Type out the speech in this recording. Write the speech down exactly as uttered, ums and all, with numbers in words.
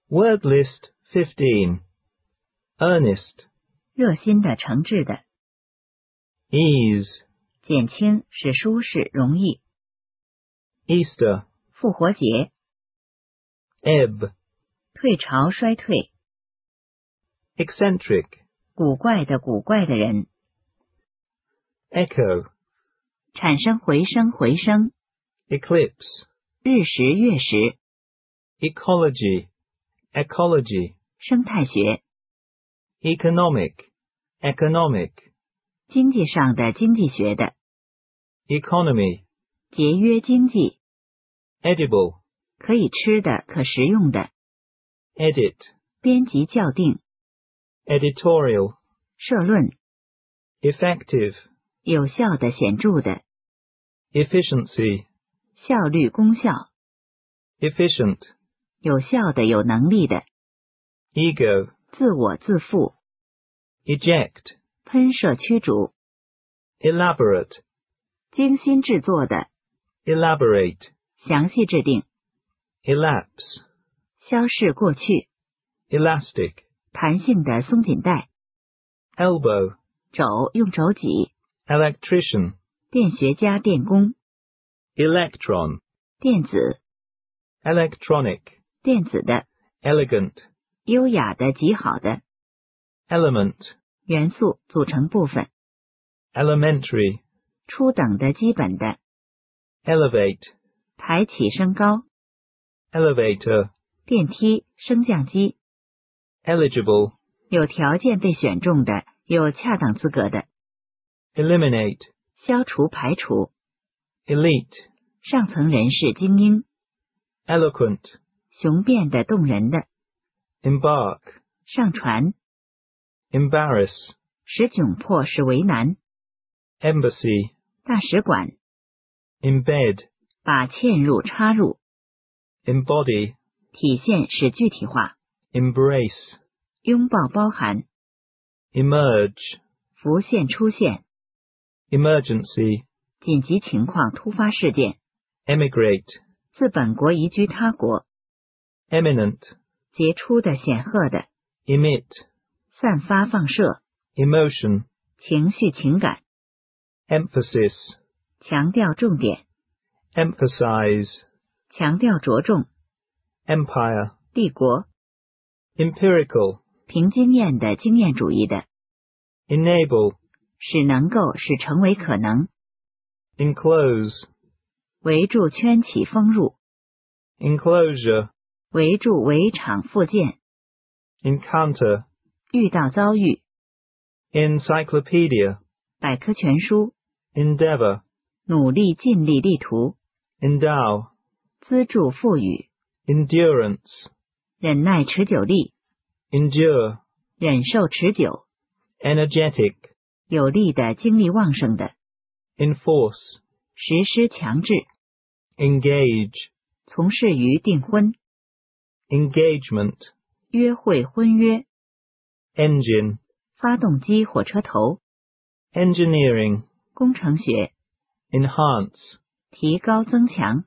Word list fifteen. Earnest. 热心的，诚挚的。 Ease. 减轻，使舒适，容易。 Easter. 复活节。 Ebb. 退潮，衰退。 Eccentric. 古怪的，古怪的人。 Echo. 产生，回声，回声。 Eclipse. 日食，月食。 Ecology. Ecology. 生态学。 Economic. Economic. 经济上的，经济学的。 Economy. 节约经济。 Edible. 可以吃的，可食用的。 Edit. 编辑，校订。 Editorial. 社论。 Effective. 有效的，显著的。 Efficiency. 效率，功效。 Efficient. 有效的，有能力的。 Ego. 自我，自负。 Eject. 喷射，驱逐。 Elaborate. 精心制作的。 Elaborate. 详细制定。 Elapse. 消逝，过去。 Elastic. 弹性的，松紧带。 Elbow. 肘，用肘挤。 Electrician. 电学家，电工。 Electron. 电子。 Electronic. 电子的。 Elegant. 优雅的，极好的。 Element. 元素，组成部分。 Elementary. 初等的，基本的。 Elevate. 抬起，升高。 Elevator. 电梯，升降机。 Eligible. 有条件被选中的，有恰当资格的。 Eliminate. 消除，排除。 Elite. 上层人士，精英。 Eloquent. 雄辩的，动人的。 Embark. 上船。 Embarrass. 使窘迫，使为难。 Embassy. 大使馆。 Embed. 把嵌入，插入。 Embody. 体现，使具体化。 Embrace. 拥抱，包含。 Emerge. 浮现，出现。 Emergency. 紧急情况，突发事件。 Emigrate. 自本国移居他国。 Eminent. 杰出的，显赫的。 Emit. 散发，放射。 Emotion. 情绪，情感。 Emphasis. 强调，重点。 Emphasize. 强调，着重。 Empire. 帝国。 Empirical. 凭经验的，经验主义的。 Enable. 使能够，使成为可能。 Enclose. 围住，圈起，封入。 Enclosure. 围住，围场，附件。 Encounter. 遇到，遭遇。 Encyclopedia. 百科全书。 Endeavor. 努力，尽力，力图。 Endow. 资助，赋予。 Endurance. 忍耐，持久力。 Endure. 忍受，持久。 Energetic. 有力的，精力旺盛的。 Enforce. 实施，强制。 Engage. 从事于订婚。 Engagement. 约会，婚约。 Engine. 发动机，火车头。 Engineering. 工程学。 Enhance. 提高，增强。